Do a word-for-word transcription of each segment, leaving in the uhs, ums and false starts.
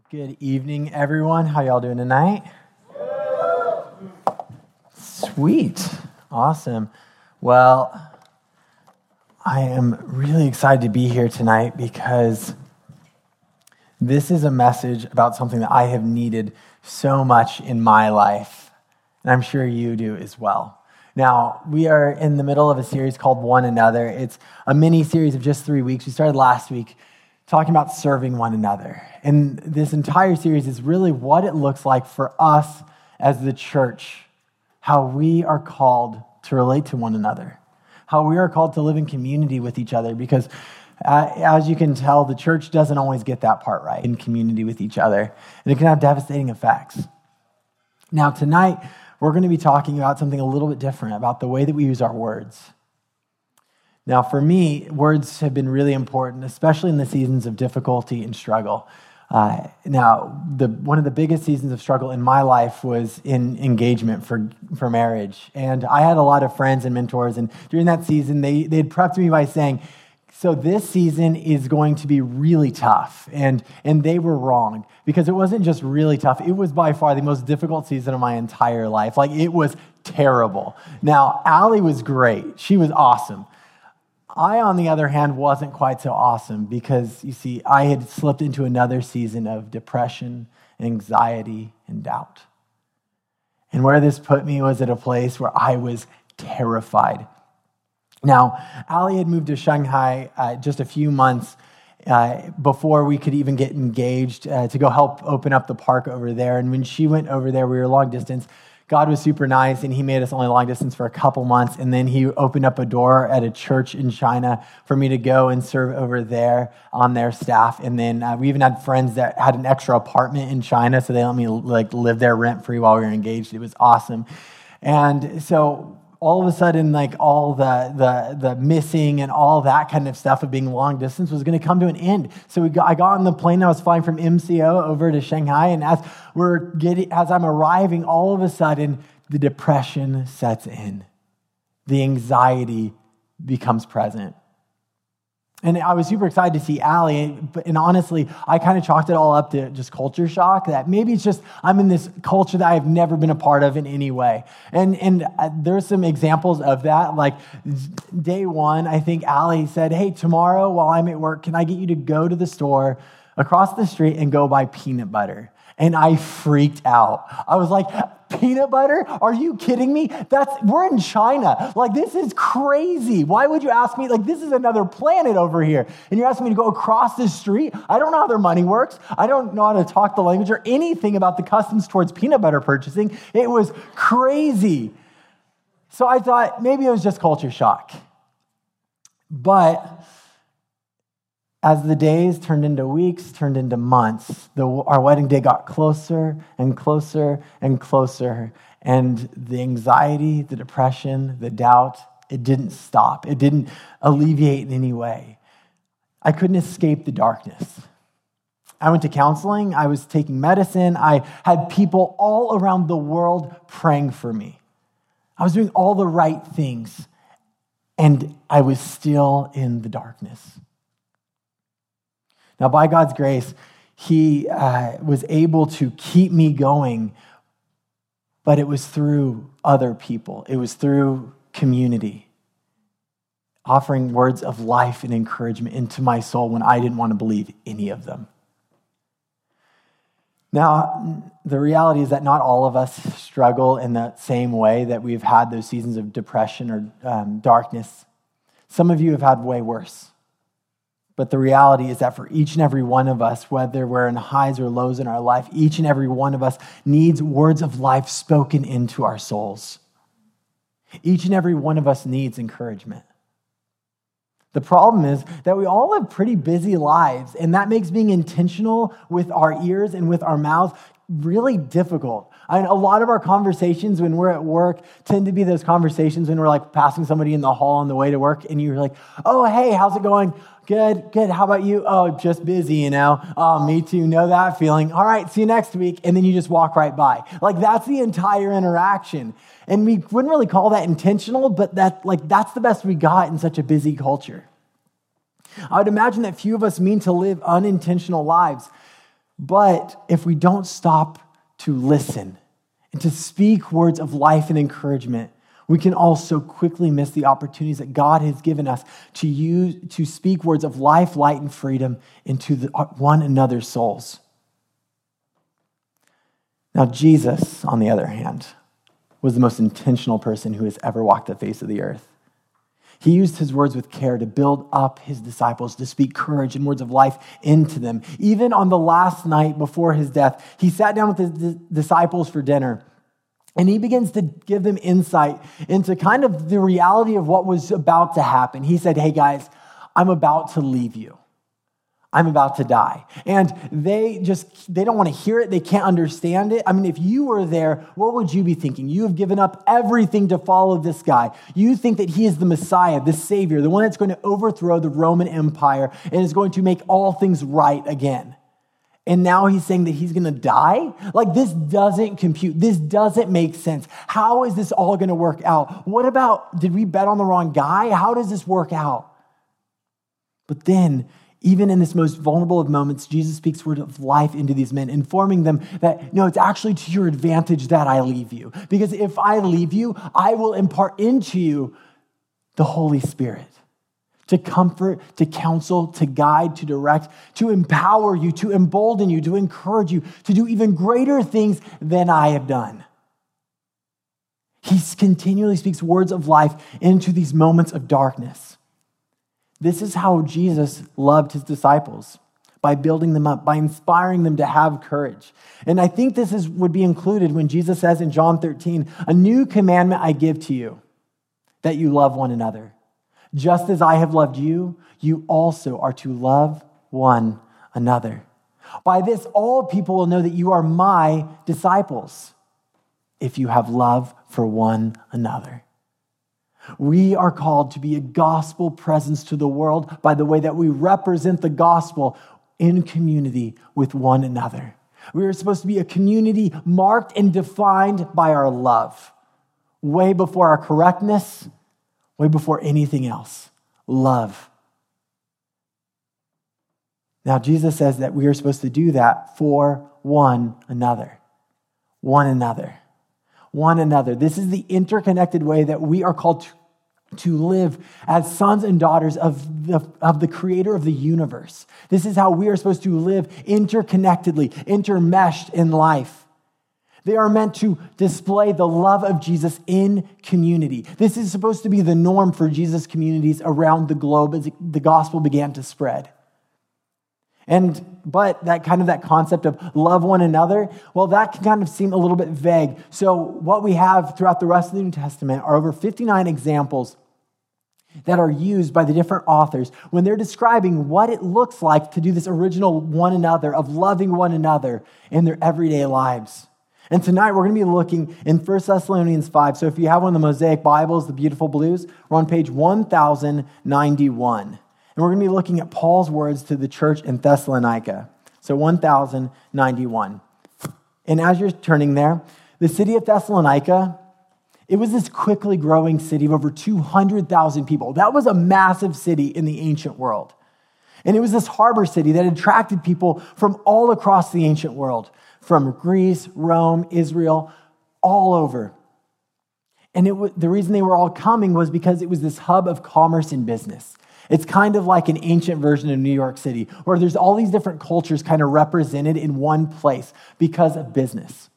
Good evening, everyone. How y'all doing tonight? Sweet. Awesome. Well, I am really excited to be here tonight because this is a message about something that I have needed so much in my life, and I'm sure you do as well. Now, we are in the middle of a series called One Another. It's a mini series of just three weeks. We started last week talking about serving one another. And this entire series is really what it looks like for us as the church, how we are called to relate to one another, how we are called to live in community with each other, because uh, as you can tell, the church doesn't always get that part right, in community with each other, and it can have devastating effects. Now, tonight, we're going to be talking about something a little bit different, about the way that we use our words. Now, for me, words have been really important, especially in the seasons of difficulty and struggle. Uh, now, the one of the biggest seasons of struggle in my life was in engagement for, for marriage. And I had a lot of friends and mentors, and during that season, they they'd prepped me by saying, so this season is going to be really tough. And, and they were wrong, because it wasn't just really tough. It was by far the most difficult season of my entire life. Like, it was terrible. Now, Allie was great. She was awesome. I, on the other hand, wasn't quite so awesome because, you see, I had slipped into another season of depression, anxiety, and doubt. And where this put me was at a place where I was terrified. Now, Allie had moved to Shanghai uh, just a few months uh, before we could even get engaged uh, to go help open up the park over there. And when she went over there, we were long distance. God was super nice, and he made us only long distance for a couple months, and then he opened up a door at a church in China for me to go and serve over there on their staff. And then uh, we even had friends that had an extra apartment in China, so they let me like live there rent-free while we were engaged. It was awesome. And so all of a sudden, like all the the the missing and all that kind of stuff of being long distance was going to come to an end. So we got, I got on the plane. I was flying from M C O over to Shanghai, and as we're getting, as I'm arriving, all of a sudden the depression sets in, the anxiety becomes present. And I was super excited to see Allie, but and honestly, I kind of chalked it all up to just culture shock, that maybe it's just I'm in this culture that I've never been a part of in any way. And and there's some examples of that. Like day one, I think Allie said, hey, tomorrow while I'm at work, can I get you to go to the store across the street and go buy peanut butter? And I freaked out. I was like, peanut butter? Are you kidding me? That's we're in China. Like, this is crazy. Why would you ask me? Like, this is another planet over here. And you're asking me to go across the street? I don't know how their money works. I don't know how to talk the language or anything about the customs towards peanut butter purchasing. It was crazy. So I thought maybe it was just culture shock. But as the days turned into weeks, turned into months, the, our wedding day got closer and closer and closer. And the anxiety, the depression, the doubt, it didn't stop. It didn't alleviate in any way. I couldn't escape the darkness. I went to counseling. I was taking medicine. I had people all around the world praying for me. I was doing all the right things. And I was still in the darkness. Now, by God's grace, he uh, was able to keep me going, but it was through other people. It was through community, offering words of life and encouragement into my soul when I didn't want to believe any of them. Now, the reality is that not all of us struggle in the same way that we've had those seasons of depression or um, darkness. Some of you have had way worse. But the reality is that for each and every one of us, whether we're in highs or lows in our life, each and every one of us needs words of life spoken into our souls. Each and every one of us needs encouragement. The problem is that we all live pretty busy lives, and that makes being intentional with our ears and with our mouths really difficult. I mean, a lot of our conversations when we're at work tend to be those conversations when we're like passing somebody in the hall on the way to work, and you're like, oh, hey, how's it going? Good, good. How about you? Oh, just busy, you know? Oh, me too. Know that feeling. All right, see you next week. And then you just walk right by. Like, that's the entire interaction. And we wouldn't really call that intentional, but that, like, that's the best we got in such a busy culture. I would imagine that few of us mean to live unintentional lives. But if we don't stop to listen and to speak words of life and encouragement, we can also quickly miss the opportunities that God has given us to use to speak words of life, light, and freedom into the, one another's souls. Now, Jesus, on the other hand, was the most intentional person who has ever walked the face of the earth. He used his words with care to build up his disciples, to speak courage and words of life into them. Even on the last night before his death, he sat down with his disciples for dinner, and he begins to give them insight into kind of the reality of what was about to happen. He said, hey guys, I'm about to leave you. I'm about to die. And they just, they don't want to hear it. They can't understand it. I mean, if you were there, what would you be thinking? You have given up everything to follow this guy. You think that he is the Messiah, the Savior, the one that's going to overthrow the Roman Empire and is going to make all things right again. And now he's saying that he's going to die? Like, this doesn't compute. This doesn't make sense. How is this all going to work out? What about, did we bet on the wrong guy? How does this work out? But then, even in this most vulnerable of moments, Jesus speaks word of life into these men, informing them that, no, it's actually to your advantage that I leave you. Because if I leave you, I will impart into you the Holy Spirit to comfort, to counsel, to guide, to direct, to empower you, to embolden you, to encourage you, to do even greater things than I have done. He continually speaks words of life into these moments of darkness. This is how Jesus loved his disciples, by building them up, by inspiring them to have courage. And I think this is would be included when Jesus says in John thirteen, a new commandment I give to you, that you love one another. Just as I have loved you, you also are to love one another. By this, all people will know that you are my disciples, if you have love for one another. We are called to be a gospel presence to the world by the way that we represent the gospel in community with one another. We are supposed to be a community marked and defined by our love. Way before our correctness, way before anything else. Love. Now, Jesus says that we are supposed to do that for one another. One another. One another. This is the interconnected way that we are called to, to live as sons and daughters of the, of the creator of the universe. This is how we are supposed to live interconnectedly, intermeshed in life. They are meant to display the love of Jesus in community. This is supposed to be the norm for Jesus communities around the globe as the gospel began to spread. And, but that kind of that concept of love one another, well, that can kind of seem a little bit vague. So what we have throughout the rest of the New Testament are over fifty-nine examples that are used by the different authors when they're describing what it looks like to do this original one another, of loving one another in their everyday lives. And tonight we're going to be looking in First Thessalonians five. So if you have one of the Mosaic Bibles, the beautiful blues, we're on page one thousand ninety-one. And we're going to be looking at Paul's words to the church in Thessalonica. So one thousand ninety-one. And as you're turning there, the city of Thessalonica, it was this quickly growing city of over two hundred thousand people. That was a massive city in the ancient world. And it was this harbor city that attracted people from all across the ancient world, from Greece, Rome, Israel, all over. And it was, the reason they were all coming was because it was this hub of commerce and business. It's kind of like an ancient version of New York City, where there's all these different cultures kind of represented in one place because of business.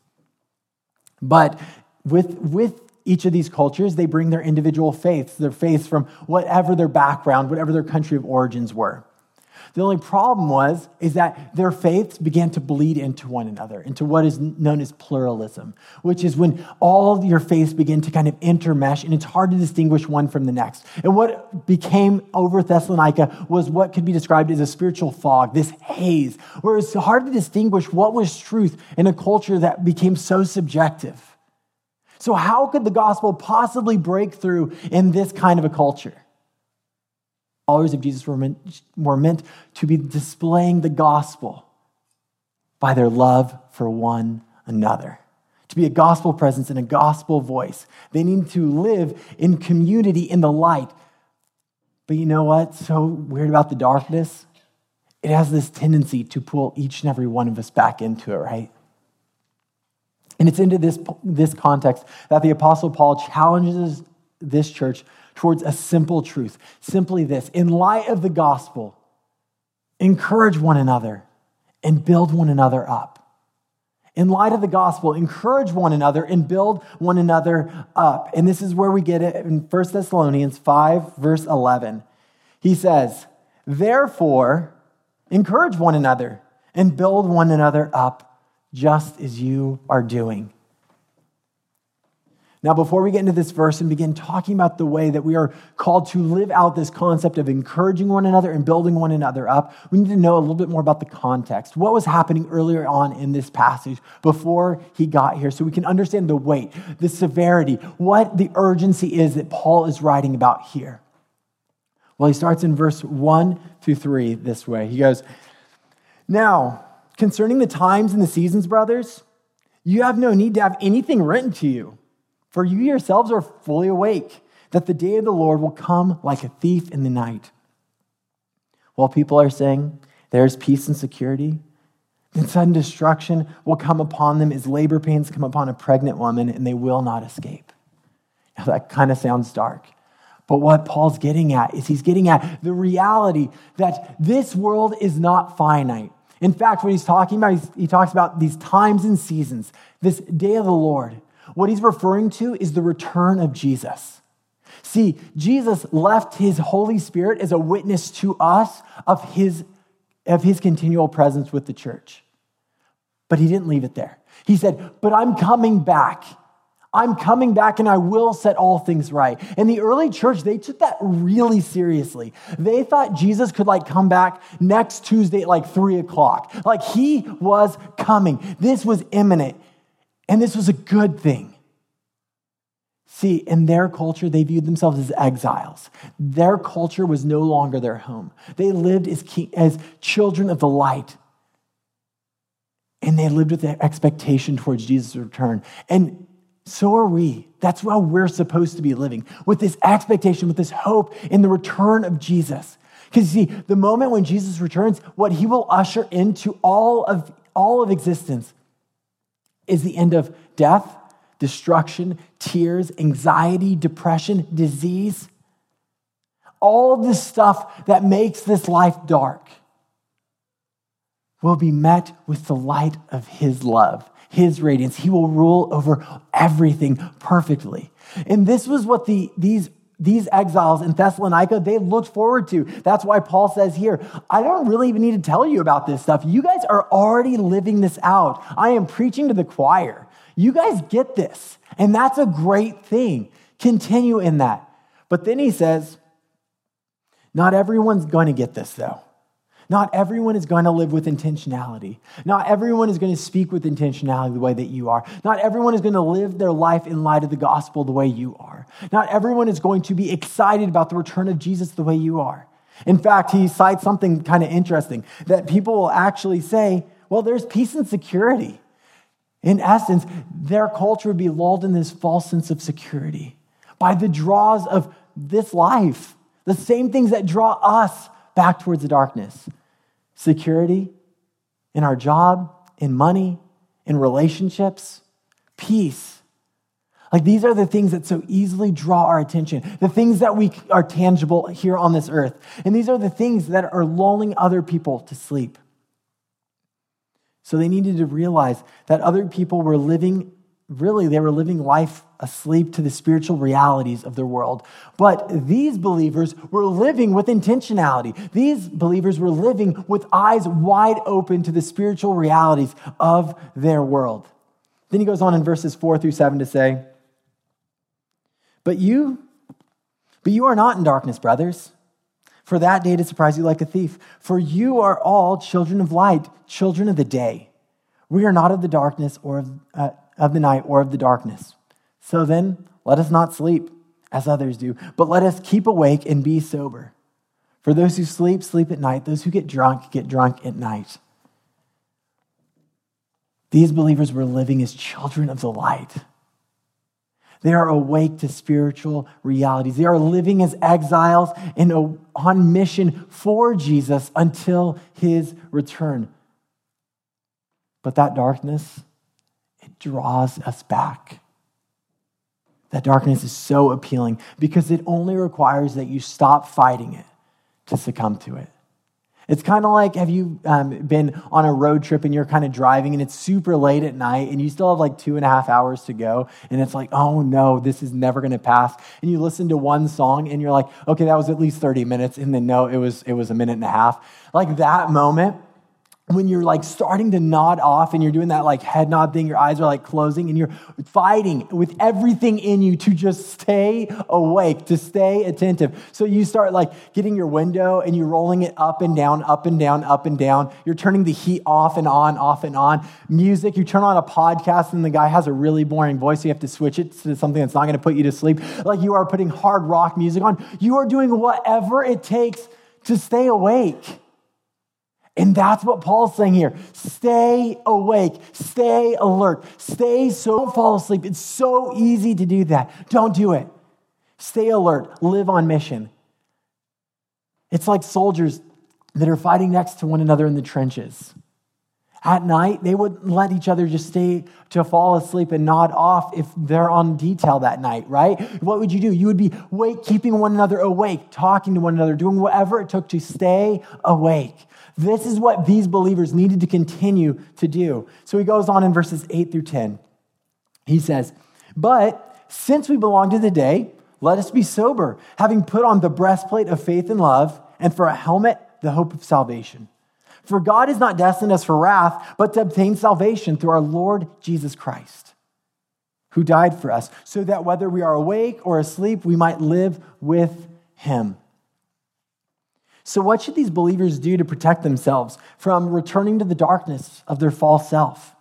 But with, with each of these cultures, they bring their individual faiths, their faiths from whatever their background, whatever their country of origins were. The only problem was, is that their faiths began to bleed into one another, into what is known as pluralism, which is when all of your faiths begin to kind of intermesh, and it's hard to distinguish one from the next. And what became over Thessalonica was what could be described as a spiritual fog, this haze, where it's hard to distinguish what was truth in a culture that became so subjective. So how could the gospel possibly break through in this kind of a culture? Followers of Jesus were meant, were meant to be displaying the gospel by their love for one another. To be a gospel presence and a gospel voice. They need to live in community in the light. But you know what's so weird about the darkness? it has this tendency to pull each and every one of us back into it, right? And it's into this, this context that the Apostle Paul challenges this church towards a simple truth. Simply this: in light of the gospel, encourage one another and build one another up. In light of the gospel, encourage one another and build one another up. And this is where we get it in First Thessalonians five, verse eleven. He says, therefore, encourage one another and build one another up, just as you are doing. Now, before we get into this verse and begin talking about the way that we are called to live out this concept of encouraging one another and building one another up, we need to know a little bit more about the context. What was happening earlier on in this passage before he got here, so we can understand the weight, the severity, what the urgency is that Paul is writing about here. Well, he starts in verse one through three this way. He goes, now, concerning the times and the seasons, brothers, you have no need to have anything written to you. For you yourselves are fully awake, that the day of the Lord will come like a thief in the night. While people are saying, there's peace and security, then sudden destruction will come upon them as labor pains come upon a pregnant woman, and they will not escape. Now that kind of sounds dark. But what Paul's getting at is he's getting at the reality that this world is not finite. In fact, what he's talking about, he talks about these times and seasons, this day of the Lord. What he's referring to is the return of Jesus. See, Jesus left his Holy Spirit as a witness to us of his, of his continual presence with the church. But he didn't leave it there. He said, but I'm coming back. I'm coming back and I will set all things right. And the early church, they took that really seriously. They thought Jesus could like come back next Tuesday at like three o'clock. Like he was coming. This was imminent. And this was a good thing. See, in their culture, they viewed themselves as exiles. Their culture was no longer their home. They lived as, king, as children of the light. And they lived with the expectation towards Jesus' return. And so are we. That's how we're supposed to be living, with this expectation, with this hope in the return of Jesus. Because see, the moment when Jesus returns, what he will usher into all of, all of existence is the end of death, destruction, tears, anxiety, depression, disease. All this stuff that makes this life dark will be met with the light of his love, his radiance. He will rule over everything perfectly. And this was what the these These exiles in Thessalonica, they looked forward to. That's why Paul says here, I don't really even need to tell you about this stuff. You guys are already living this out. I am preaching to the choir. You guys get this. And that's a great thing. Continue in that. But then he says, not everyone's going to get this though. Not everyone is going to live with intentionality. Not everyone is going to speak with intentionality the way that you are. Not everyone is going to live their life in light of the gospel the way you are. Not everyone is going to be excited about the return of Jesus the way you are. In fact, he cites something kind of interesting, that people will actually say, well, there's peace and security. In essence, their culture would be lulled in this false sense of security by the draws of this life, the same things that draw us back towards the darkness. Security in our job, in money, in relationships, peace. Like these are the things that so easily draw our attention, the things that we are tangible here on this earth. And these are the things that are lulling other people to sleep. So they needed to realize that other people were living, really, they were living life asleep to the spiritual realities of their world. But these believers were living with intentionality. These believers were living with eyes wide open to the spiritual realities of their world. Then he goes on in verses four through seven to say, But you, but you are not in darkness, brothers, for that day to surprise you like a thief. For you are all children of light, children of the day. We are not of the darkness or of, uh, of the night or of the darkness. So then, let us not sleep as others do, but let us keep awake and be sober. For those who sleep, sleep at night. Those who get drunk, get drunk at night. These believers were living as children of the light. They are awake to spiritual realities. They are living as exiles and on mission for Jesus until his return. But that darkness, it draws us back. That darkness is so appealing because it only requires that you stop fighting it to succumb to it. It's kind of like, have you um, been on a road trip and you're kind of driving and it's super late at night and you still have like two and a half hours to go and it's like, oh no, this is never going to pass. And you listen to one song and you're like, okay, that was at least thirty minutes. And then no, it was, it was a minute and a half. Like that moment when you're like starting to nod off and you're doing that like head nod thing, your eyes are like closing and you're fighting with everything in you to just stay awake, to stay attentive. So you start like getting your window and you're rolling it up and down, up and down, up and down. You're turning the heat off and on, off and on. Music, you turn on a podcast and the guy has a really boring voice. So you have to switch it to something that's not going to put you to sleep. Like you are putting hard rock music on. You are doing whatever it takes to stay awake. And that's what Paul's saying here. Stay awake. Stay alert. Stay so don't fall asleep. It's so easy to do that. Don't do it. Stay alert. Live on mission. It's like soldiers that are fighting next to one another in the trenches. At night, they would let each other just stay to fall asleep and nod off if they're on detail that night, right? What would you do? You would be awake, keeping one another awake, talking to one another, doing whatever it took to stay awake. This is what these believers needed to continue to do. So he goes on in verses eight through ten. He says, but since we belong to the day, let us be sober, having put on the breastplate of faith and love, and for a helmet, the hope of salvation. For God has not destined us for wrath, but to obtain salvation through our Lord Jesus Christ, who died for us, so that whether we are awake or asleep, we might live with him. So what should these believers do to protect themselves from returning to the darkness of their false self?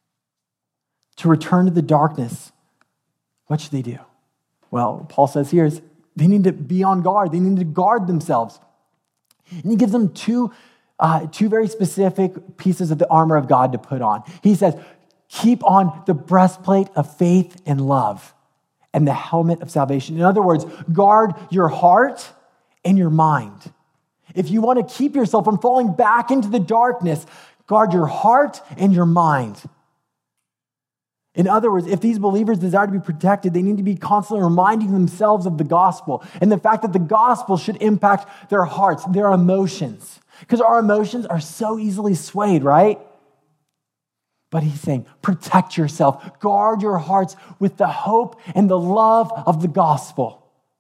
To return to the darkness, what should they do? Well, Paul says here is they need to be on guard. They need to guard themselves. And he gives them two, uh, two very specific pieces of the armor of God to put on. He says, keep on the breastplate of faith and love and the helmet of salvation. In other words, guard your heart and your mind. If you want to keep yourself from falling back into the darkness, guard your heart and your mind. In other words, if these believers desire to be protected, they need to be constantly reminding themselves of the gospel and the fact that the gospel should impact their hearts, their emotions. Because our emotions are so easily swayed, right? But he's saying, protect yourself. Guard your hearts with the hope and the love of the gospel.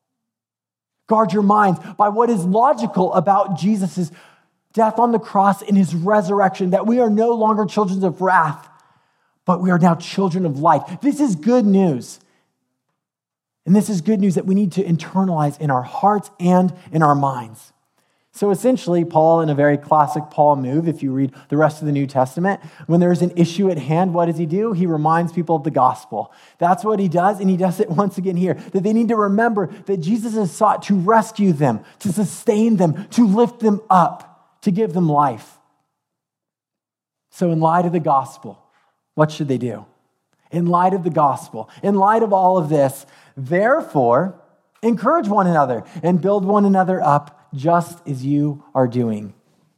Guard your minds by what is logical about Jesus' death on the cross and his resurrection, that we are no longer children of wrath, but we are now children of light. This is good news. And this is good news that we need to internalize in our hearts and in our minds. So essentially, Paul, in a very classic Paul move, if you read the rest of the New Testament, when there's an issue at hand, what does he do? He reminds people of the gospel. That's what he does, and he does it once again here, that they need to remember that Jesus has sought to rescue them, to sustain them, to lift them up, to give them life. So in light of the gospel, what should they do? In light of the gospel, in light of all of this, therefore, encourage one another and build one another up just as you are doing.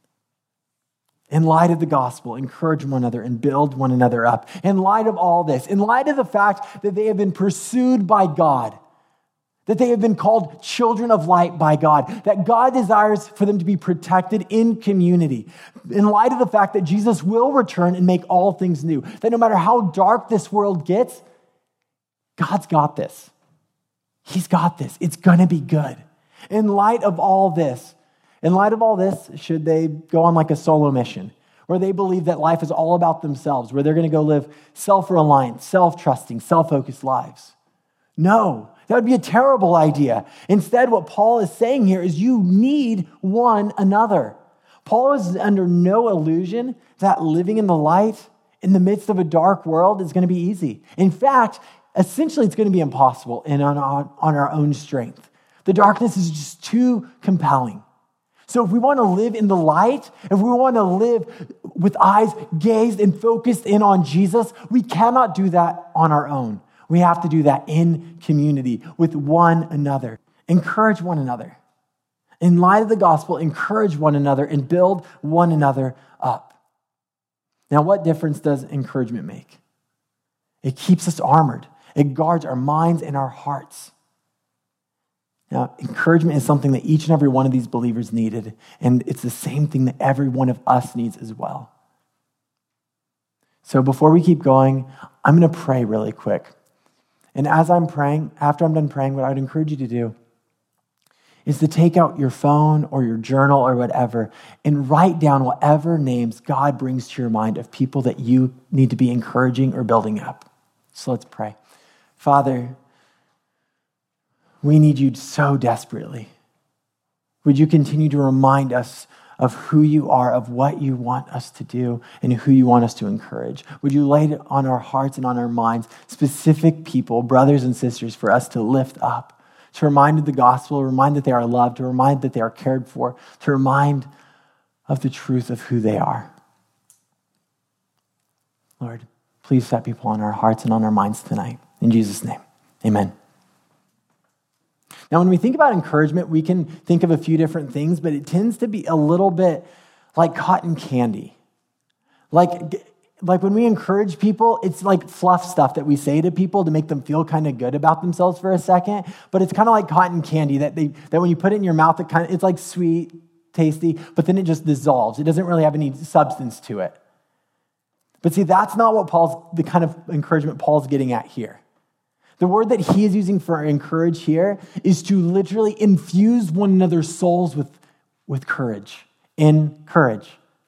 In light of the gospel, encourage one another and build one another up. In light of all this, in light of the fact that they have been pursued by God, that they have been called children of light by God, that God desires for them to be protected in community, in light of the fact that Jesus will return and make all things new, that no matter how dark this world gets, God's got this. He's got this. It's going to be good. In light of all this, in light of all this, should they go on like a solo mission where they believe that life is all about themselves, where they're going to go live self-reliant, self-trusting, self-focused lives? No, that would be a terrible idea. Instead, what Paul is saying here is you need one another. Paul is under no illusion that living in the light in the midst of a dark world is going to be easy. In fact, essentially, it's going to be impossible and on our, on our own strength. The darkness is just too compelling. So if we want to live in the light, if we want to live with eyes gazed and focused in on Jesus, we cannot do that on our own. We have to do that in community with one another. Encourage one another. In light of the gospel, encourage one another and build one another up. Now, what difference does encouragement make? It keeps us armored. It guards our minds and our hearts. Now, encouragement is something that each and every one of these believers needed, and it's the same thing that every one of us needs as well. So before we keep going, I'm going to pray really quick. And as I'm praying, after I'm done praying, what I would encourage you to do is to take out your phone or your journal or whatever and write down whatever names God brings to your mind of people that you need to be encouraging or building up. So let's pray. Father, we need you so desperately. Would you continue to remind us of who you are, of what you want us to do, and who you want us to encourage? Would you lay it on our hearts and on our minds, specific people, brothers and sisters, for us to lift up, to remind of the gospel, remind that they are loved, to remind that they are cared for, to remind of the truth of who they are. Lord, please set people on our hearts and on our minds tonight. In Jesus' name, amen. Now, when we think about encouragement, we can think of a few different things, but it tends to be a little bit like cotton candy. Like, like when we encourage people, it's like fluff stuff that we say to people to make them feel kind of good about themselves for a second, but it's kind of like cotton candy that they that when you put it in your mouth, it kind of it's like sweet, tasty, but then it just dissolves. It doesn't really have any substance to it. But see, that's not what Paul's, the kind of encouragement Paul's getting at here. The word that he is using for encourage here is to literally infuse one another's souls with, with courage. Encourage.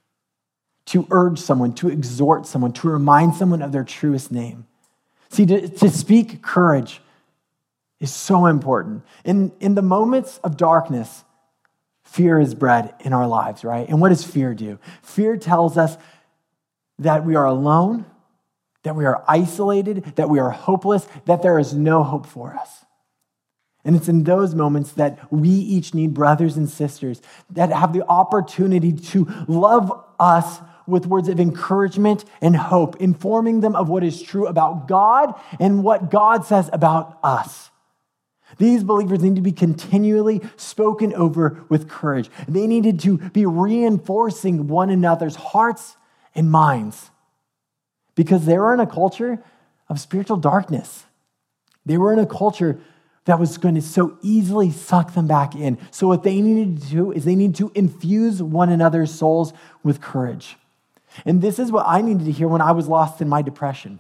To urge someone, to exhort someone, to remind someone of their truest name. See, to, to speak courage is so important. In, in the moments of darkness, fear is bred in our lives, right? And what does fear do? Fear tells us that we are alone, that we are isolated, that we are hopeless, that there is no hope for us. And it's in those moments that we each need brothers and sisters that have the opportunity to love us with words of encouragement and hope, informing them of what is true about God and what God says about us. These believers need to be continually spoken over with courage. They needed to be reinforcing one another's hearts and minds, because they were in a culture of spiritual darkness. They were in a culture that was going to so easily suck them back in. So what they needed to do is they need to infuse one another's souls with courage. And this is what I needed to hear when I was lost in my depression.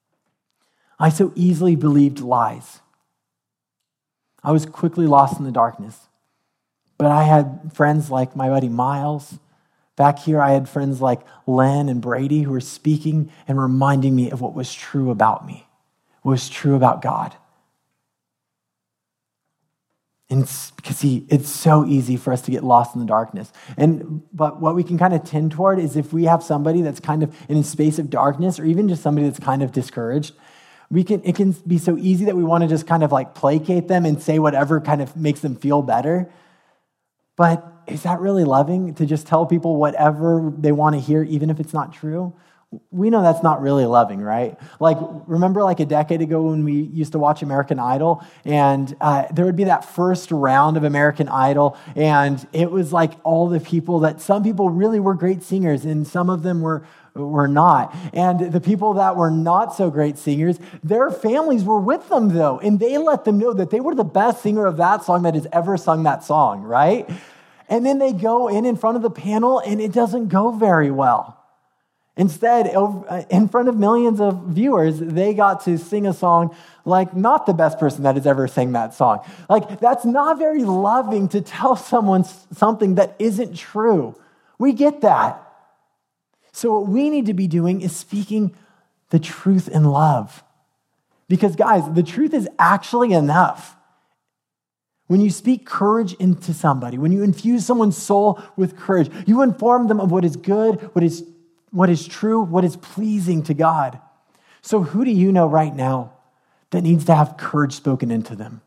I so easily believed lies. I was quickly lost in the darkness. But I had friends like my buddy Miles. Back here, I had friends like Len and Brady who were speaking and reminding me of what was true about me, what was true about God. And it's, because see, it's so easy for us to get lost in the darkness. And but what we can kind of tend toward is if we have somebody that's kind of in a space of darkness, or even just somebody that's kind of discouraged, we can it can be so easy that we want to just kind of like placate them and say whatever kind of makes them feel better. But is that really loving, to just tell people whatever they want to hear, even if it's not true? We know that's not really loving, right? Like, remember like a decade ago when we used to watch American Idol, and uh, there would be that first round of American Idol, and it was like all the people that, some people really were great singers, and some of them were were not. And the people that were not so great singers, their families were with them though, and they let them know that they were the best singer of that song that has ever sung that song, right? And then they go in in front of the panel, and it doesn't go very well. Instead, in front of millions of viewers, they got to sing a song like not the best person that has ever sang that song. Like, that's not very loving to tell someone something that isn't true. We get that. So what we need to be doing is speaking the truth in love. Because guys, the truth is actually enough. When you speak courage into somebody, when you infuse someone's soul with courage, you inform them of what is good, what is what is true, what is pleasing to God. So who do you know right now that needs to have courage spoken into them?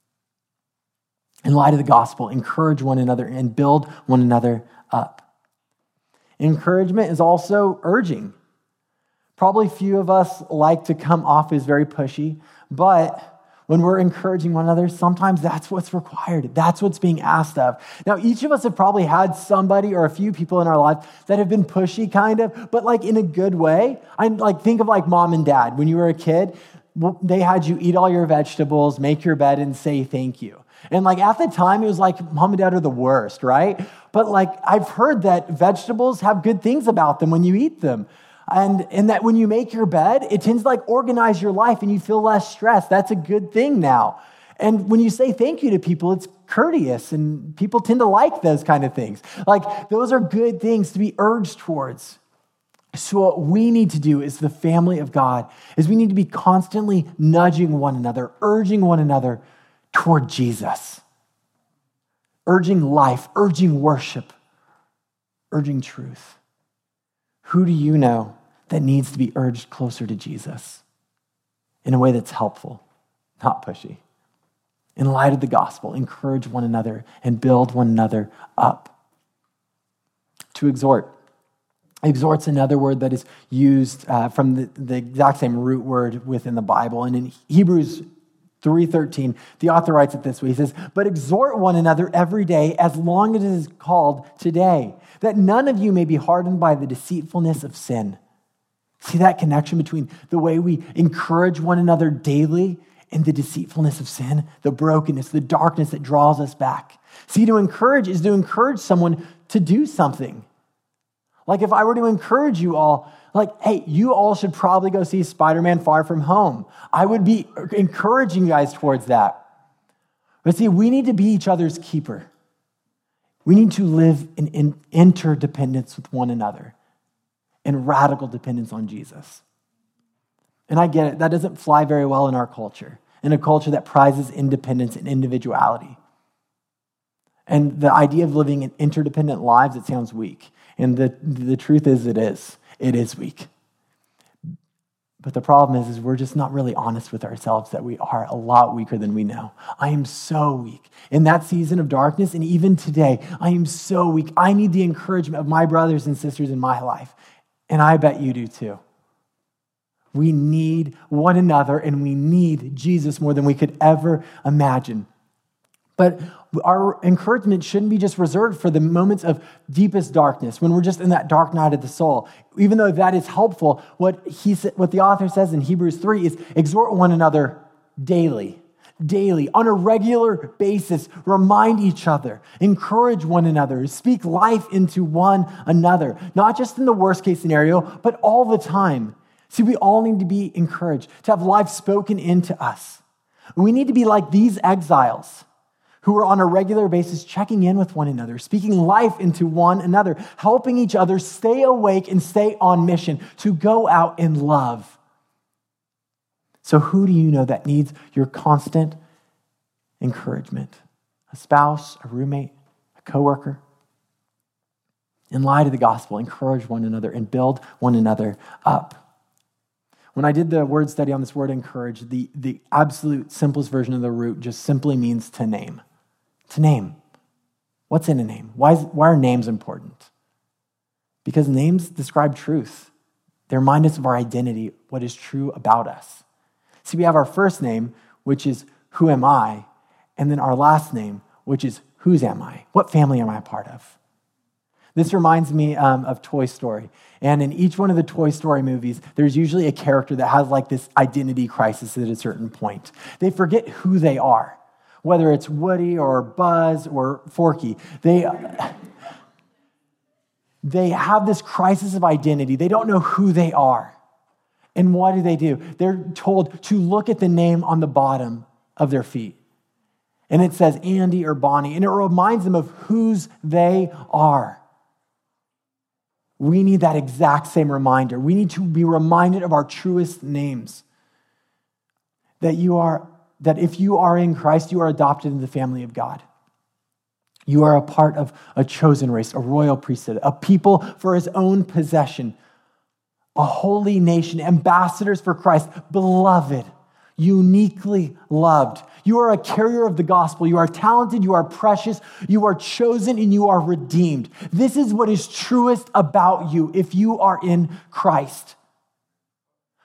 In light of the gospel, encourage one another and build one another up. Encouragement is also urging. Probably few of us like to come off as very pushy, but when we're encouraging one another, sometimes that's what's required. That's what's being asked of. Now, each of us have probably had somebody or a few people in our life that have been pushy kind of, but like in a good way. I like think of like mom and dad. When you were a kid, they had you eat all your vegetables, make your bed, and say thank you. And like at the time, it was like mom and dad are the worst, right? But like I've heard that vegetables have good things about them when you eat them. And, and that when you make your bed, it tends to like organize your life and you feel less stressed. That's a good thing now. And when you say thank you to people, it's courteous and people tend to like those kind of things. Like those are good things to be urged towards. So what we need to do as the family of God is we need to be constantly nudging one another, urging one another toward Jesus. Urging life, urging worship, urging truth. Who do you know that needs to be urged closer to Jesus in a way that's helpful, not pushy? In light of the gospel, encourage one another and build one another up. To exhort. Exhort's another word that is used uh, from the, the exact same root word within the Bible. And in Hebrews three thirteen, the author writes it this way. He says, "But exhort one another every day as long as it is called today, that none of you may be hardened by the deceitfulness of sin." See that connection between the way we encourage one another daily and the deceitfulness of sin, the brokenness, the darkness that draws us back. See, to encourage is to encourage someone to do something. Like if I were to encourage you all, like, hey, you all should probably go see Spider-Man Far From Home. I would be encouraging you guys towards that. But see, we need to be each other's keeper. We need to live in, in interdependence with one another and radical dependence on Jesus. And I get it, that doesn't fly very well in our culture, in a culture that prizes independence and individuality. And the idea of living in interdependent lives, it sounds weak. And the, the truth is, it is. It is weak. But the problem is, is we're just not really honest with ourselves that we are a lot weaker than we know. I am so weak. In that season of darkness, and even today, I am so weak. I need the encouragement of my brothers and sisters in my life. And I bet you do too. We need one another, and we need Jesus more than we could ever imagine. But our encouragement shouldn't be just reserved for the moments of deepest darkness, when we're just in that dark night of the soul. Even though that is helpful, what he what the author says in Hebrews three is exhort one another daily, daily, on a regular basis. Remind each other, encourage one another, speak life into one another, not just in the worst case scenario, but all the time. See, we all need to be encouraged, to have life spoken into us. We need to be like these exiles who are on a regular basis checking in with one another, speaking life into one another, helping each other stay awake and stay on mission to go out in love. So who do you know that needs your constant encouragement? A spouse, a roommate, a coworker? In light of the gospel, encourage one another and build one another up. When I did the word study on this word encourage, the, the absolute simplest version of the root just simply means to name. To name. What's in a name? Why, is, why are names important? Because names describe truth. They remind us of our identity, what is true about us. See, we have our first name, which is who am I, and then our last name, which is whose am I? What family am I a part of? This reminds me um, of Toy Story. And in each one of the Toy Story movies, there's usually a character that has like this identity crisis at a certain point. They forget who they are. Whether it's Woody or Buzz or Forky, they, they have this crisis of identity. They don't know who they are. And what do they do? They're told to look at the name on the bottom of their feet. And it says Andy or Bonnie, and it reminds them of whose they are. We need that exact same reminder. We need to be reminded of our truest names. That you are That if you are in Christ, you are adopted into the family of God. You are a part of a chosen race, a royal priesthood, a people for his own possession, a holy nation, ambassadors for Christ, beloved, uniquely loved. You are a carrier of the gospel. You are talented, you are precious, you are chosen, and you are redeemed. This is what is truest about you if you are in Christ.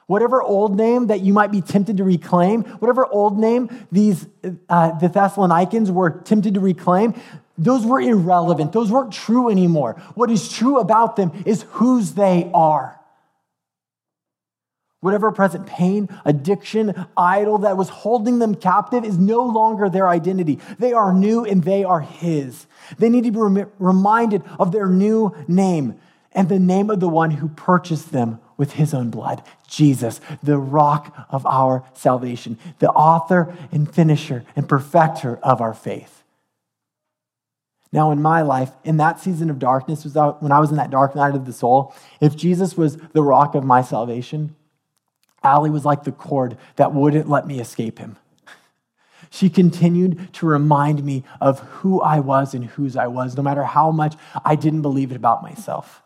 Whatever old name that you might be tempted to reclaim, whatever old name these uh, the Thessalonians were tempted to reclaim, those were irrelevant. Those weren't true anymore. What is true about them is whose they are. Whatever present pain, addiction, idol that was holding them captive is no longer their identity. They are new and they are his. They need to be rem- reminded of their new name and the name of the one who purchased them with his own blood, Jesus, the rock of our salvation, the author and finisher and perfecter of our faith. Now, in my life, in that season of darkness, was when I was in that dark night of the soul, if Jesus was the rock of my salvation, Allie was like the cord that wouldn't let me escape him. She continued to remind me of who I was and whose I was, no matter how much I didn't believe it about myself.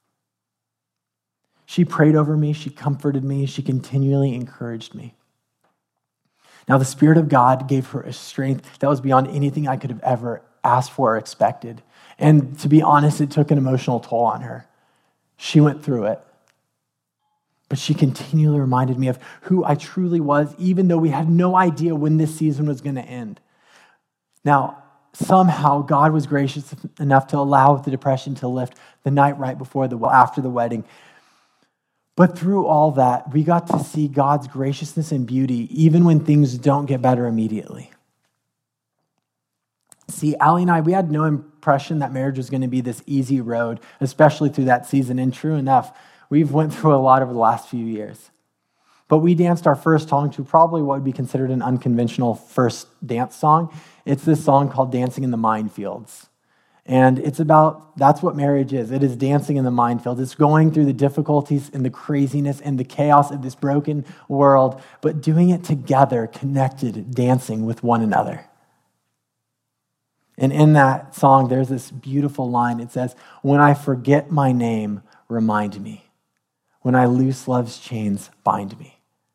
She prayed over me, she comforted me, she continually encouraged me. Now, the Spirit of God gave her a strength that was beyond anything I could have ever asked for or expected. And to be honest, it took an emotional toll on her. She went through it. But she continually reminded me of who I truly was, even though we had no idea when this season was going to end. Now, somehow God was gracious enough to allow the depression to lift the night right before the after the wedding. But through all that, we got to see God's graciousness and beauty, even when things don't get better immediately. See, Allie and I, we had no impression that marriage was going to be this easy road, especially through that season. And true enough, we've went through a lot over the last few years. But we danced our first song to probably what would be considered an unconventional first dance song. It's this song called Dancing in the Minefields. And it's about, that's what marriage is. It is dancing in the minefield. It's going through the difficulties and the craziness and the chaos of this broken world, but doing it together, connected, dancing with one another. And in that song, there's this beautiful line. It says, "When I forget my name, remind me. When I loose love's chains, bind me."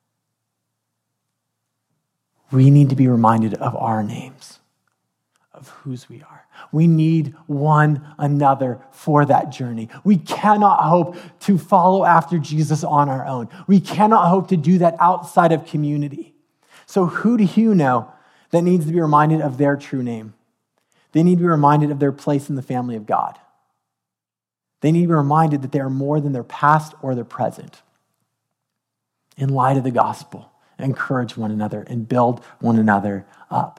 We need to be reminded of our names, of whose we are. We need one another for that journey. We cannot hope to follow after Jesus on our own. We cannot hope to do that outside of community. So who do you know that needs to be reminded of their true name? They need to be reminded of their place in the family of God. They need to be reminded that they are more than their past or their present. In light of the gospel, encourage one another and build one another up.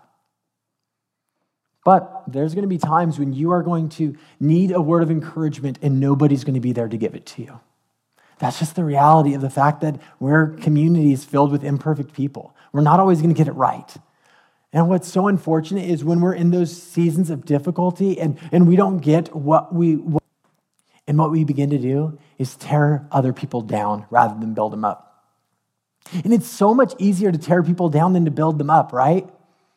But there's going to be times when you are going to need a word of encouragement and nobody's going to be there to give it to you. That's just the reality of the fact that we're communities filled with imperfect people. We're not always going to get it right. And what's so unfortunate is when we're in those seasons of difficulty and, and we don't get what we what, and what we begin to do is tear other people down rather than build them up. And it's so much easier to tear people down than to build them up, right?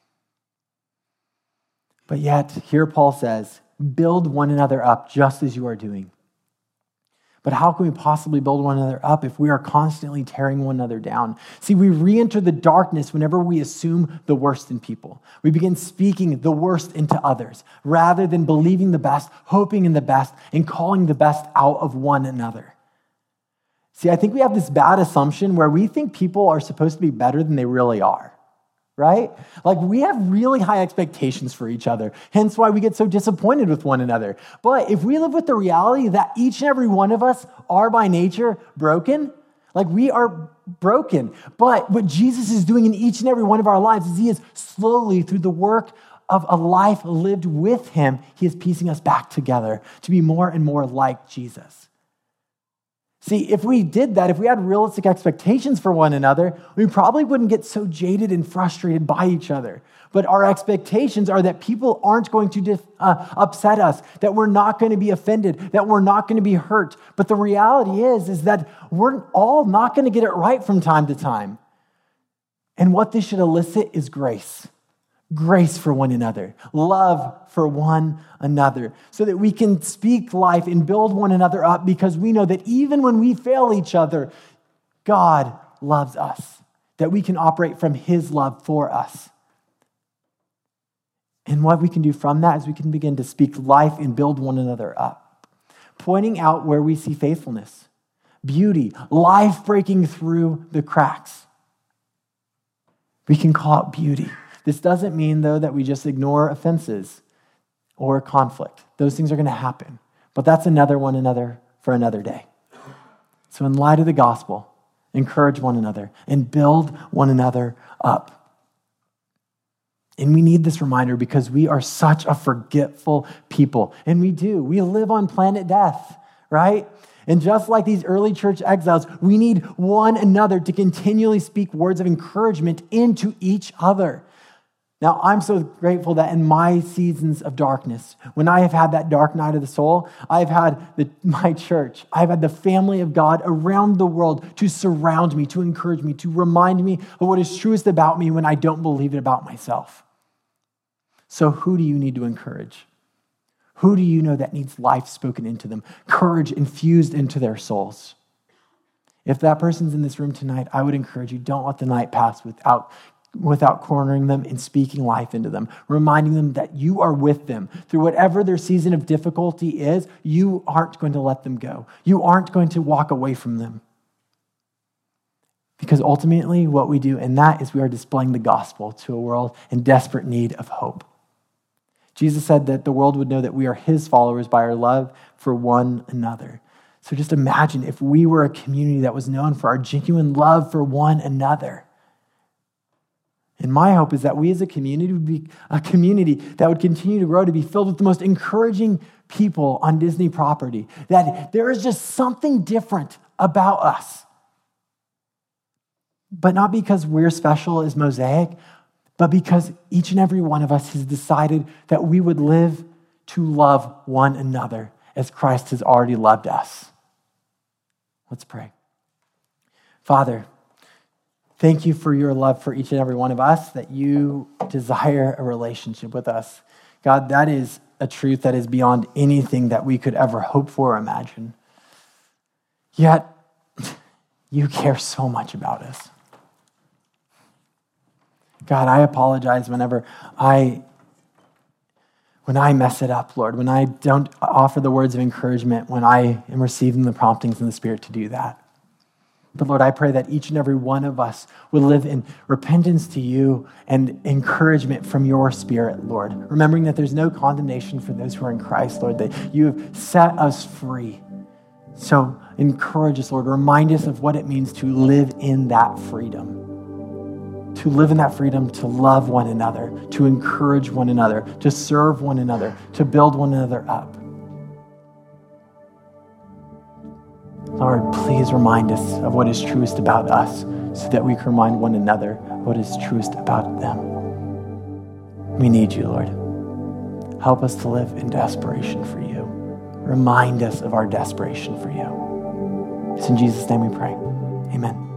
But yet, here Paul says, build one another up just as you are doing. But how can we possibly build one another up if we are constantly tearing one another down? See, we re-enter the darkness whenever we assume the worst in people. We begin speaking the worst into others rather than believing the best, hoping in the best, and calling the best out of one another. See, I think we have this bad assumption where we think people are supposed to be better than they really are. Right? Like we have really high expectations for each other, hence why we get so disappointed with one another. But if we live with the reality that each and every one of us are by nature broken, like we are broken, but what Jesus is doing in each and every one of our lives is he is slowly, through the work of a life lived with him, he is piecing us back together to be more and more like Jesus. See, if we did that, if we had realistic expectations for one another, we probably wouldn't get so jaded and frustrated by each other. But our expectations are that people aren't going to dif- uh, upset us, that we're not going to be offended, that we're not going to be hurt. But the reality is, is that we're all not going to get it right from time to time. And what this should elicit is grace. Grace for one another, love for one another, so that we can speak life and build one another up because we know that even when we fail each other, God loves us, that we can operate from his love for us. And what we can do from that is we can begin to speak life and build one another up, pointing out where we see faithfulness, beauty, life breaking through the cracks. We can call it beauty. This doesn't mean, though, that we just ignore offenses or conflict. Those things are going to happen. But that's another one another for another day. So in light of the gospel, encourage one another and build one another up. And we need this reminder because we are such a forgetful people. And we do. We live on planet death, right? And just like these early church exiles, we need one another to continually speak words of encouragement into each other. Now, I'm so grateful that in my seasons of darkness, when I have had that dark night of the soul, I've had the, my church, I've had the family of God around the world to surround me, to encourage me, to remind me of what is truest about me when I don't believe it about myself. So who do you need to encourage? Who do you know that needs life spoken into them, courage infused into their souls? If that person's in this room tonight, I would encourage you, don't let the night pass without without cornering them and speaking life into them, reminding them that you are with them. Through whatever their season of difficulty is, you aren't going to let them go. You aren't going to walk away from them. Because ultimately, what we do in that is we are displaying the gospel to a world in desperate need of hope. Jesus said that the world would know that we are his followers by our love for one another. So just imagine if we were a community that was known for our genuine love for one another. And my hope is that we as a community would be a community that would continue to grow to be filled with the most encouraging people on Disney property. That there is just something different about us. But not because we're special as Mosaic, but because each and every one of us has decided that we would live to love one another as Christ has already loved us. Let's pray. Father, thank you for your love for each and every one of us, that you desire a relationship with us. God, that is a truth that is beyond anything that we could ever hope for or imagine. Yet, you care so much about us. God, I apologize whenever I, when I mess it up, Lord, when I don't offer the words of encouragement, when I am receiving the promptings in the Spirit to do that. But Lord, I pray that each and every one of us would live in repentance to you and encouragement from your Spirit, Lord. Remembering that there's no condemnation for those who are in Christ, Lord, that you have set us free. So encourage us, Lord. Remind us of what it means to live in that freedom. To live in that freedom, to love one another, to encourage one another, to serve one another, to build one another up. Lord, please remind us of what is truest about us so that we can remind one another of what is truest about them. We need you, Lord. Help us to live in desperation for you. Remind us of our desperation for you. It's in Jesus' name we pray. Amen.